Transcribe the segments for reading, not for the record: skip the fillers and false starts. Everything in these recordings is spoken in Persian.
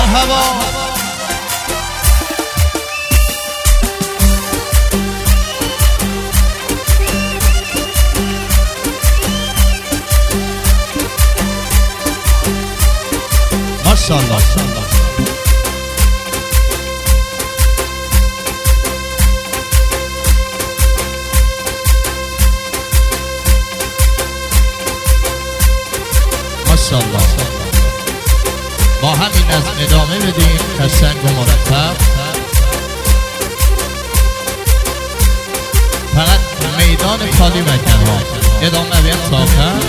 مرحبا ماشاءالله ماشاءالله. با همین از ادامه بدیم قشنگ و مرتب. فقط میدان خالی مکن ها ادامه بیم تا آخر.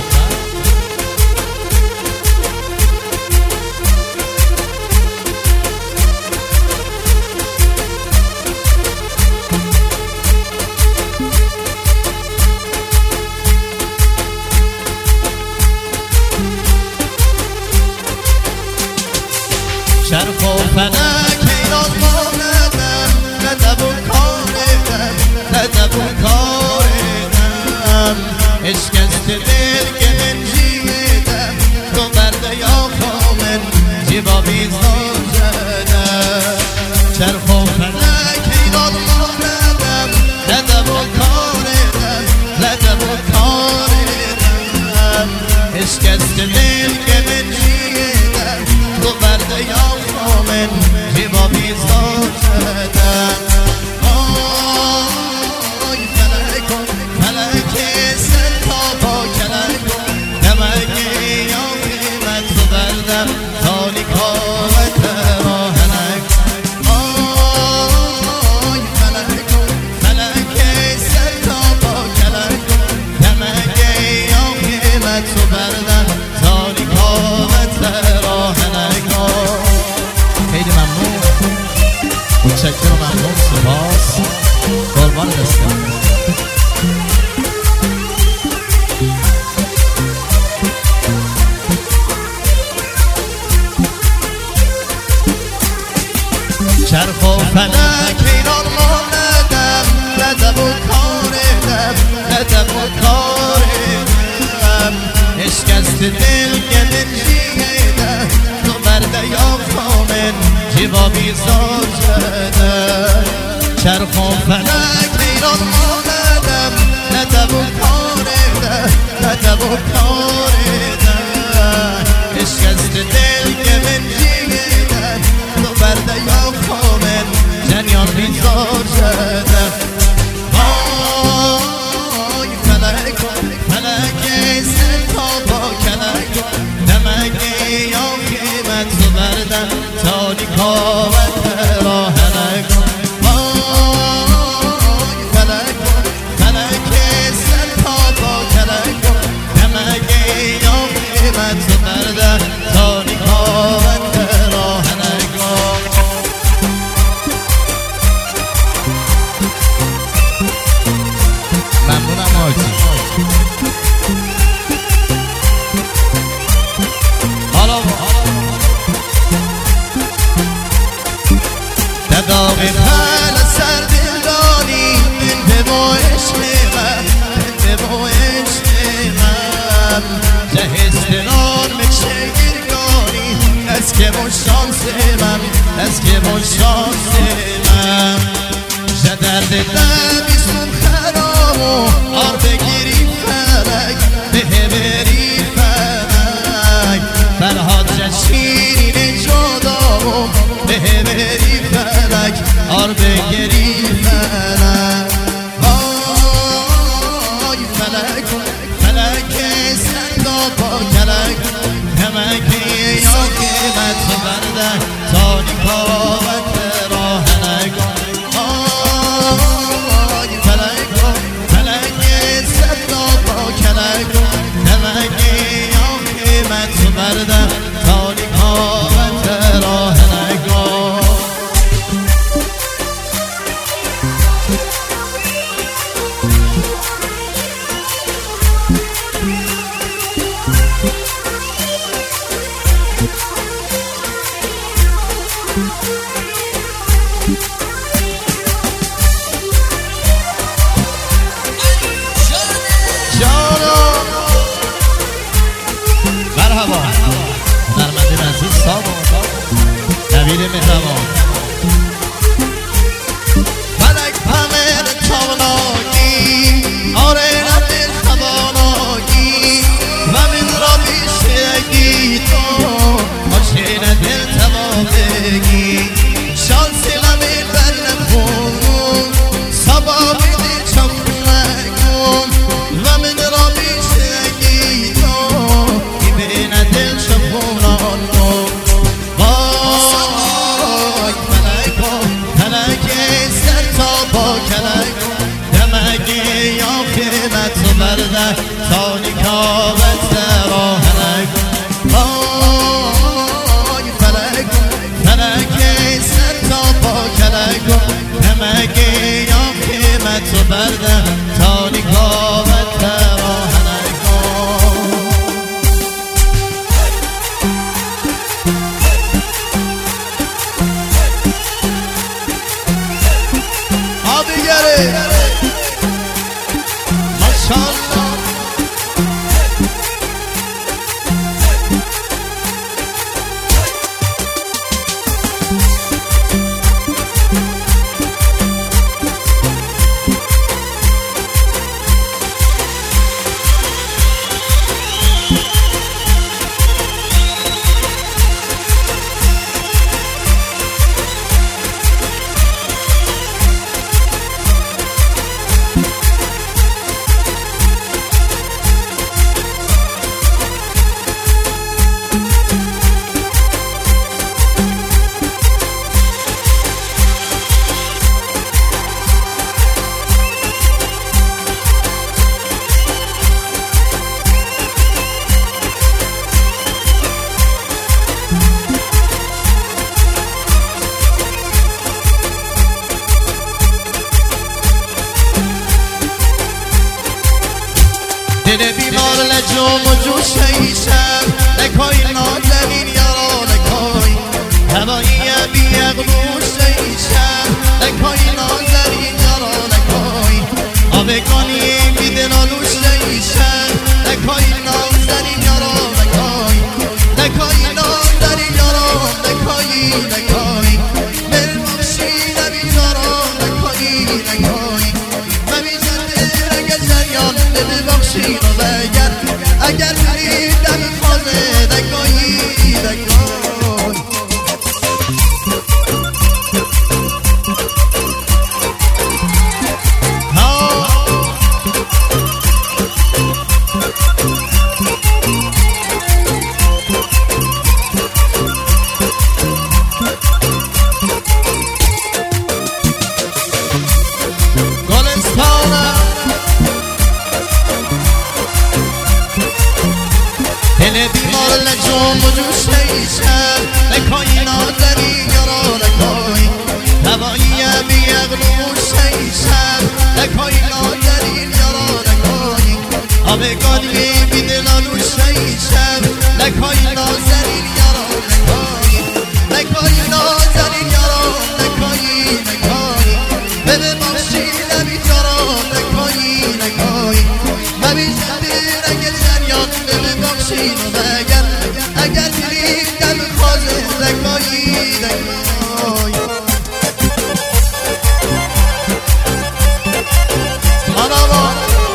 چرخ و فلک ایران ماندم ندب و کاردم ندب و کاردم اشکست دل که من جیدم تو برده یا خامن جیبا بیزار جدم چرخ و فلک ایران ماندم ندب و کاردم ندب و کاردم اشکست دل که من جیدم تو برده یا خامن جیبا بیزار جدم آی فلک فلک سر تا با کلک نمگی یا قیمت تو بردم تالی کامت راهنک آی فلک فلک سر تا با کلک نمگی یا قیمت تو بردم تالی کامت راهنک. خیلی ممنون متشکرم و ممنون سپاس قربان دستم. چرخ و فلک ایران ماندم ندب و کاردم ندب و کاردم اشکست دل گلن جیدم تو برده یا خامن جیبا بیزار جدم چرخ و فلک ایران ماندم ندب و کاردم ندب و کاردم اشکست دل گلن جیدم تو برده یا خامن جنیان بیزار جدم وای فلک فلک سر تا با کلک نمگی یا قیمت تو بردم تالی کامت راهنک وای فلک فلک سر تا با کلک نمگی یا قیمت تو بردم تالی کامت راهنک. ممنونم آجی. داغ خال سر دلانی به با عشق من به با عشق من جهستران میشه گرگانی از که با شانس من از که با شانس من درد دمیستون خرام و آر بگیری فلک به بری فلک فرهاد جشیرین جدا و به بری فلک آر بگیری فلک آی فلک فلک سنگا با کلک نمکی یا قیمت بردن تالی کامت راهنک آی فلک فلک سنگا با کلک نمکی یا قیمت بردن تالی کامت راهنک. شبیل مهربان فلک پمر تاوناگی آره ندل خواناگی و من را بیشگی تو ماشین دل توابگی شانسی نمیر بر نخون سبا بیدی چمکون و من را بیشگی تو بین دل شفونان کن وای فلک سر تا با کلک دمگی یا خیمت و برده تا نکابت راهنک وای فلک سر تا با کلک دمگی یا خیمت و برده تا نکابت راهنک ماشاءالله دل بیمار لجوم و جوشیشم لکای نازنین یارا لکای هوایی بیغلوشیشم لکای نازنین یارا لکای آبگانی بیدلالوشیشم لکای نازنین یارا لکای لکای نازنین یارا لکای ملموشی نبی یارا لکای ببخشین و بگر اگر بریدم خوازه دکایی دل بیمار لجوم و جوشیشم لکای نازنین یارا لکای هوایی بیغلوشیشم لکای نازنین یارا لکای آبگانی بیدلالوشیشم لکای نازنین یارا لکای نازنین یارا لکای بده باشی نبی یارا لکای نبی رنگ جریان بده باشین و بگر اگر بریم دم خوازه لکایی آناما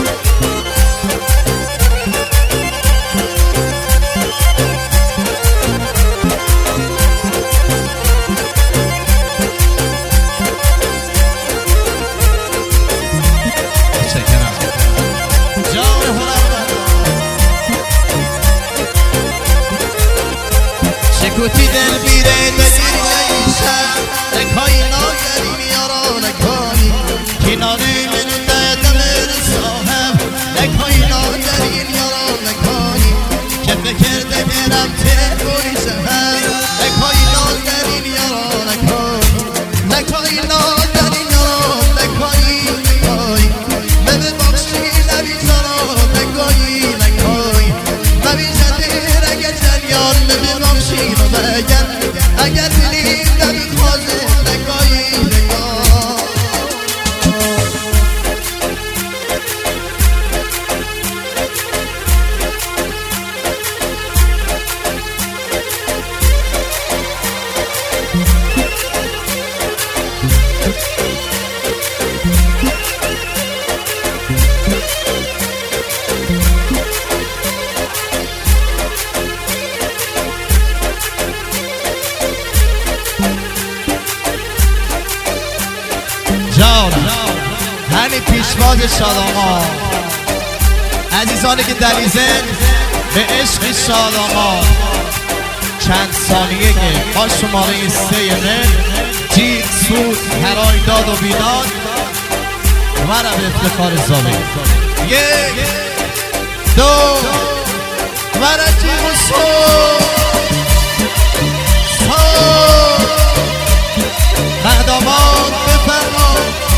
شکوتی دل بیره دگیر نیشم لکای نازنین یارا لکای کناره منو دادم رساهم لکای نازنین یارا لکای که فکر دگرم تهوری شهم لکای نازنین یارا لکای نازنین یارا لکای بده بخشی نبی یارا لکای نبی جده رگ جریان بده بخشی اگر دلی دمی خوازه لکایی پیشواز شادامان، عزیزانی که دلیزن به عشق شادامان، چند ثانیه که با شماره 3 جیت سود هرای داد و بیداد و رب افتخار زاوی 1 2 و رجیب و مهداماد بفرما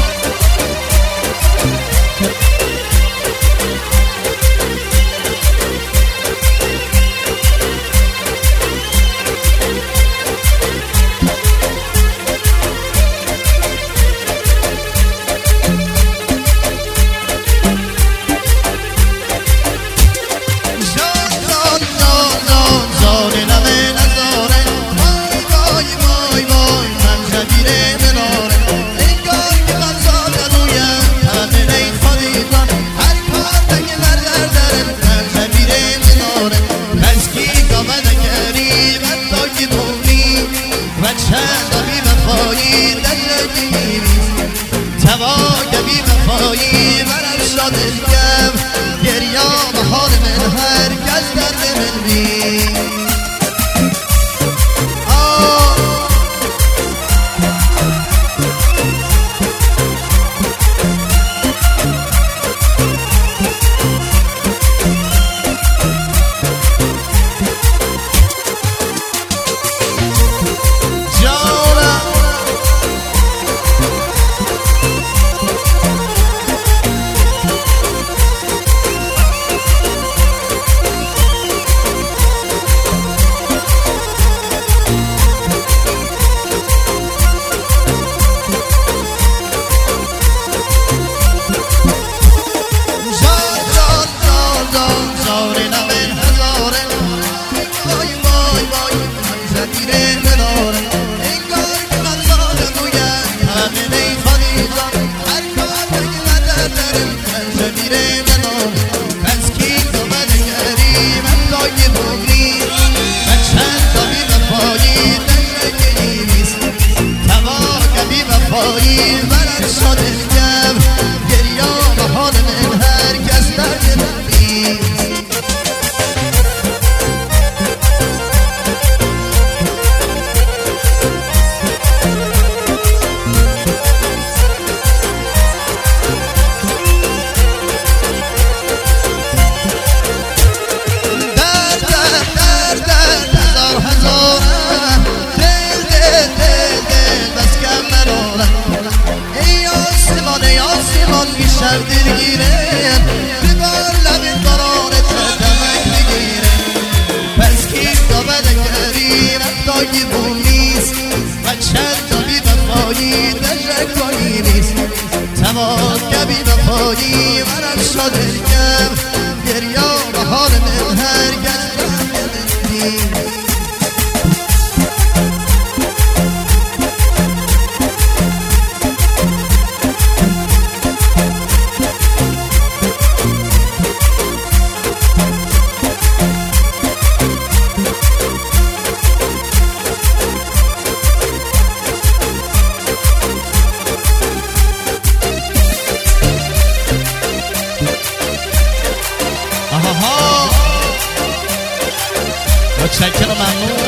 متشکرم، ممنون.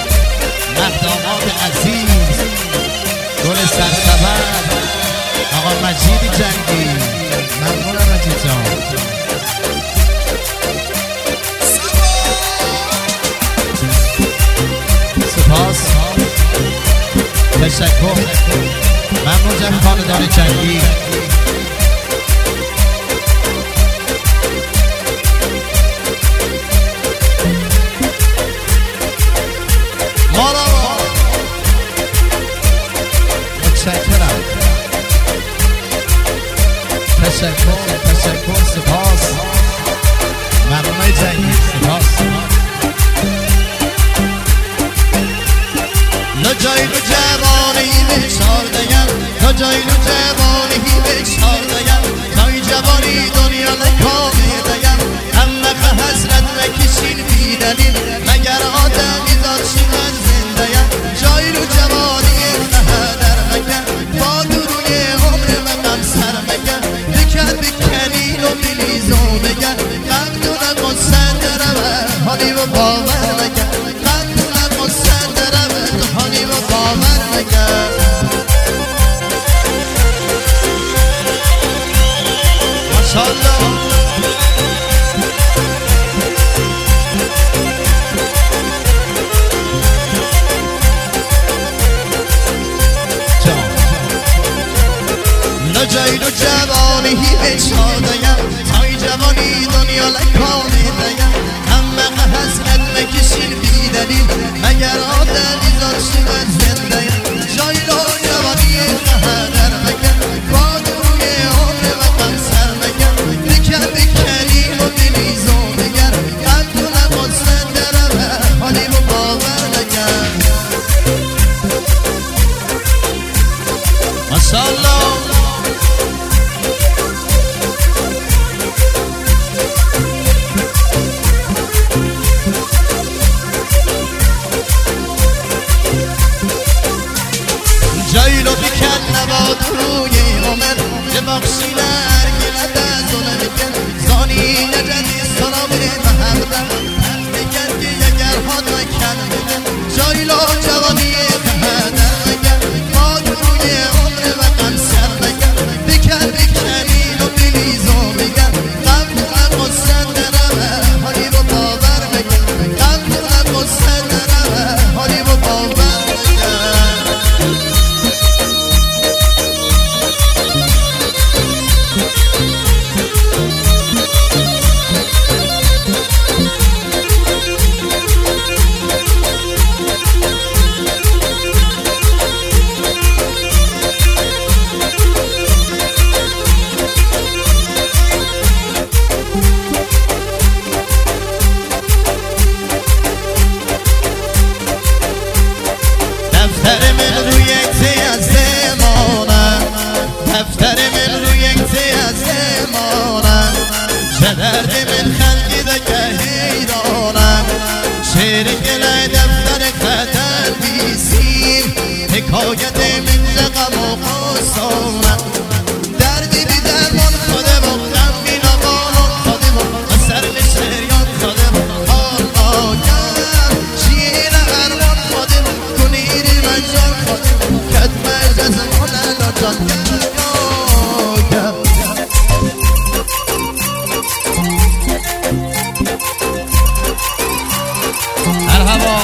مهداماد عزیز، گل سرسبر، آقا مجید جنگی، ممنونم مجید جان. سپاس، تشکر، ممنون جمع خاندان جنگی. تشکر، سپاس، ممنون جنگی، سپاس. لجای لو جوانی بشار دیم، لجای لو جوانی بشار دیم، تای جوانی دنیا نکامی دیم، همه حسرت نکشین بیدنیم، مگر آدمی داشتی من زندهیم. جای لو جوانی مهدر مکن، با دروی عمر من سر مکن، حالی و باور نکرد قلبم مصدرم حالی و باور نکرد ماشاءالله جایل و جوانی به شادیم تای جوانی دنیا لکانی دیم همه حسرت مکشین بی دلیل مگر آدمی زاد شود زندهیم جایل و جوانی قهدر مگر باد روی عمر وطن سر مگر بکن بکنیم و دلیزو بگر قلبم مصدرم حالی و باور نگر ماشاءالله جایلو بکن نباد روی عمر ببخشی لرگلت از اونه بکن زانی نجدی سرابه محبت بکن که اگر حد مکن بکن جایلو جوانی قهدر مکن باد روی عمر وطن سر مکن بکن بکنین و بلیزو بگن قلبم مصدرم حالی و باور مکن قلبم مصدرم حالی و باور دفتر من روی ته از زمانم دفتر من روی ته از زمانم چه درد من خلقی دکه حیرانم شعر گله دفتر خطر بیسیم حکایت من غم و قصانم دردی بی درمان خاده و غم بی نبانان خاده و سر شریان خاده و حال آگم شیر ارمان خاده و کنیری من جان خاده و کت مجز مولانا جان گم مرحبا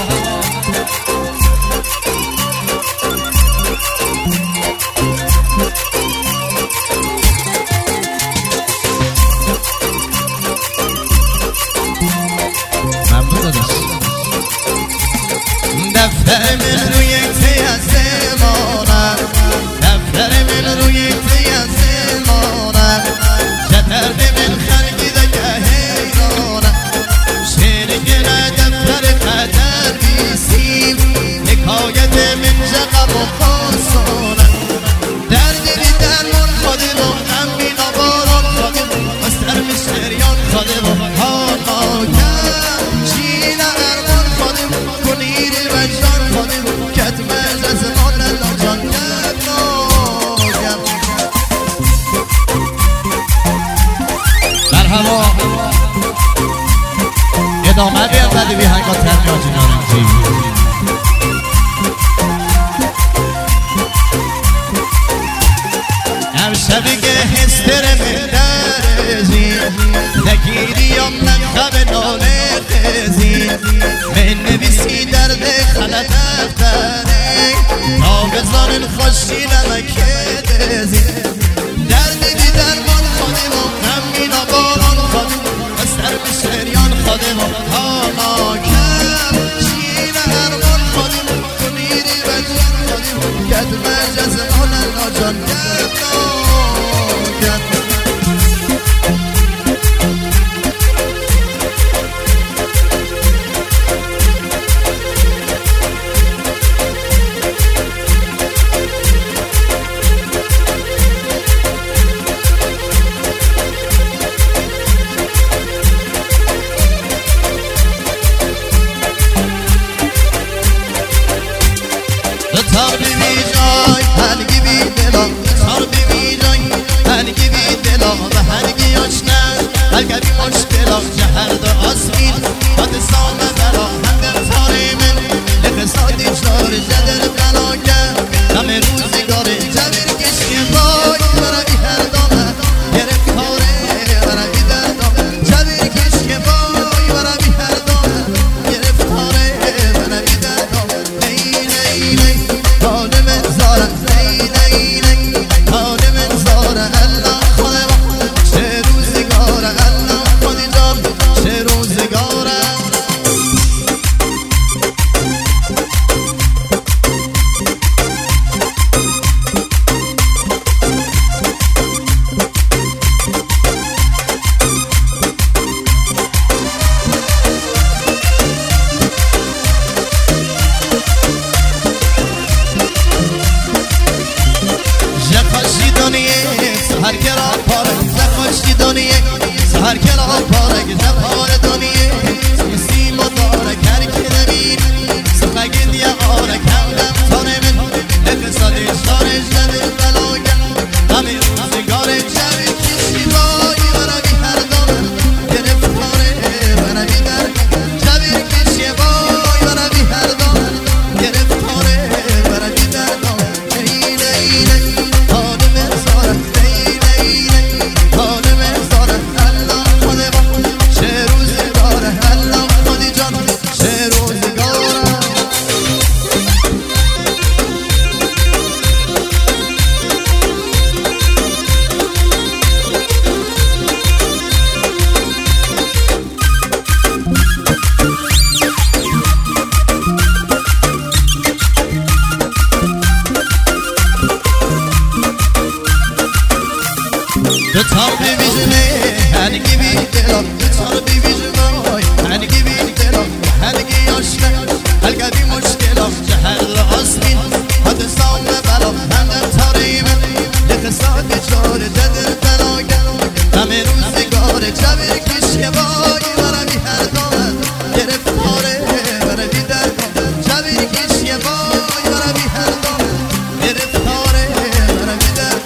دفتر من روی ته از زمانم دفتر من روی ته از زمانم چه درد من خلقی دکه حیرانم شعر گله دفتر قدر بیسیم حکایت من غم و قصانم دردی بی درمان خاده و غم بی نباران خاده و سر شریان خاده و حال آگم شیر ارمان خاده و کنیری وجدان خاده و کت مجز مولانا جان گم مرحبا ادامه بیان بدی بی هنگا ترمی آجی نارنجی امشبی که هستر من درزی نگیریم من خب ناله خزی من نویسی درد خلط افتره تا بزانن خوشی نمکه دزی دردی بی درمان خاده و غمی نباران خاده و سر به شریان خاده و حالا کم شیر ارمان خاده و کنیری وجدان خاده و کت مجز مولانا جان گم تار بی جای هنگی بی دلا تار بی جای هنگی بی دلا و هنگی آشنا هرگبی مشکلات جهرد آسمین حد سام برا هندم تاره من اقتصادی چار جدر بلاگه همه روزگار جبر کشی بای برا بی هر دامه گرفتاره برا بی در دامه جبر کشی بای برا بی هر دامه گرفتاره برا بی در دامه نی نی نی حال من زاره نی نی نی حال من زاره الله خدا چه روزگاره الله خودی جان چه روزگاره سهر کلا پارک زخمشی دنیه سهر کلا پارک زفار دنیه سیسی مدارک هر که نبین سفگی دیا آرک همدم تانه من اقتصادی شارش جدر بلاگم همه روزگار جوی کشی بایی برا بی هر دامه گرفتاره برا بی در جوی کشی بایی برا بی هر دامه گرفتاره برا بی در دامه نی نی نی حال من زاره The top division, and give it the love. The top division, and give it the love. And give your strength. I'll give you much love. Jahal Asmin, but the sound of love. And the Tarim, the sound is all the dead dog. Camerun's the god, the Javi Kishaba, you are a bihardon. Get it for it, but a bit of Javi Kishaba, you are a bihardon. Get it for it, but a bit of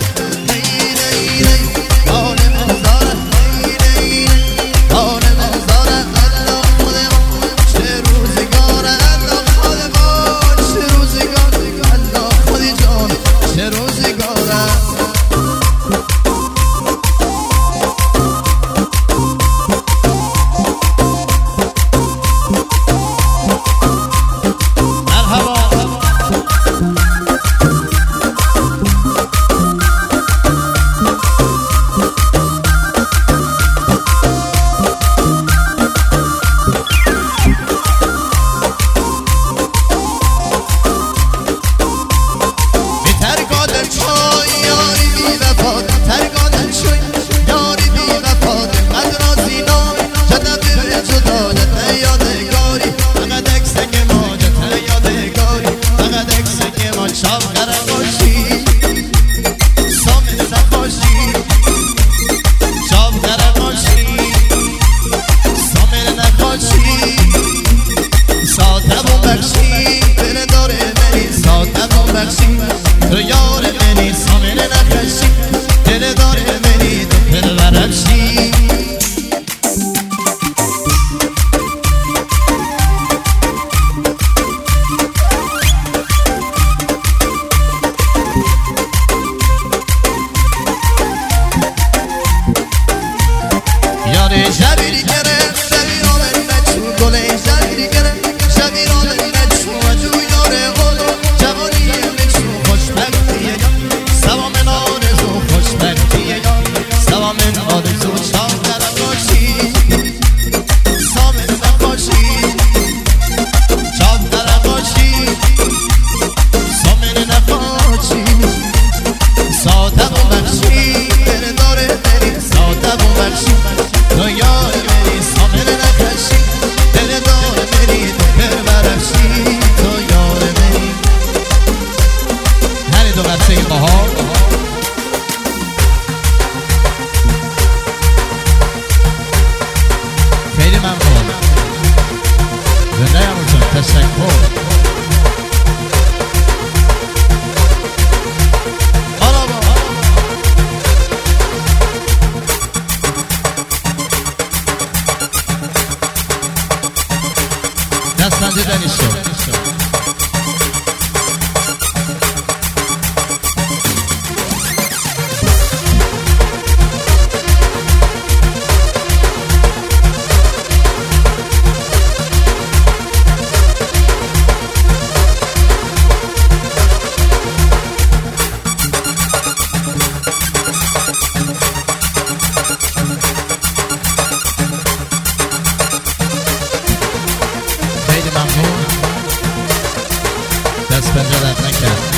دست پنجه درد نکرد.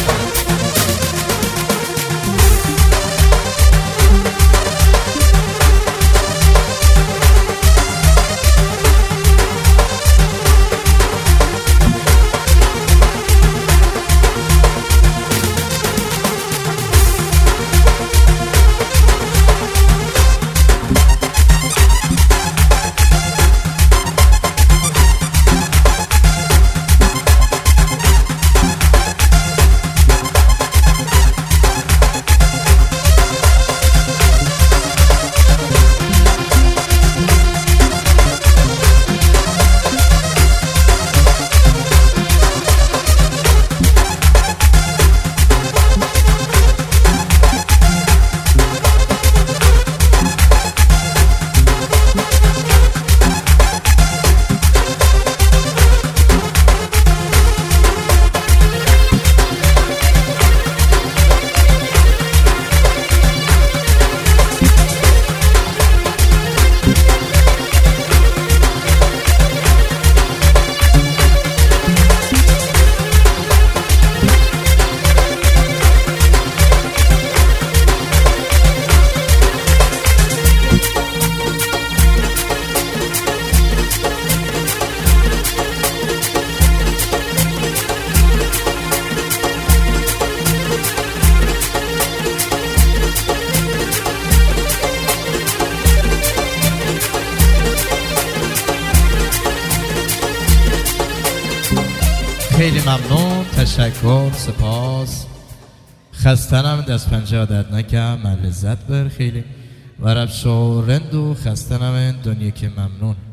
خیلی ممنون، تشکر، سپاس. خستنم دست پنجه درد نکرد، من لذت بر خیلی و رب شو رند و خستنم دنیا که ممنون.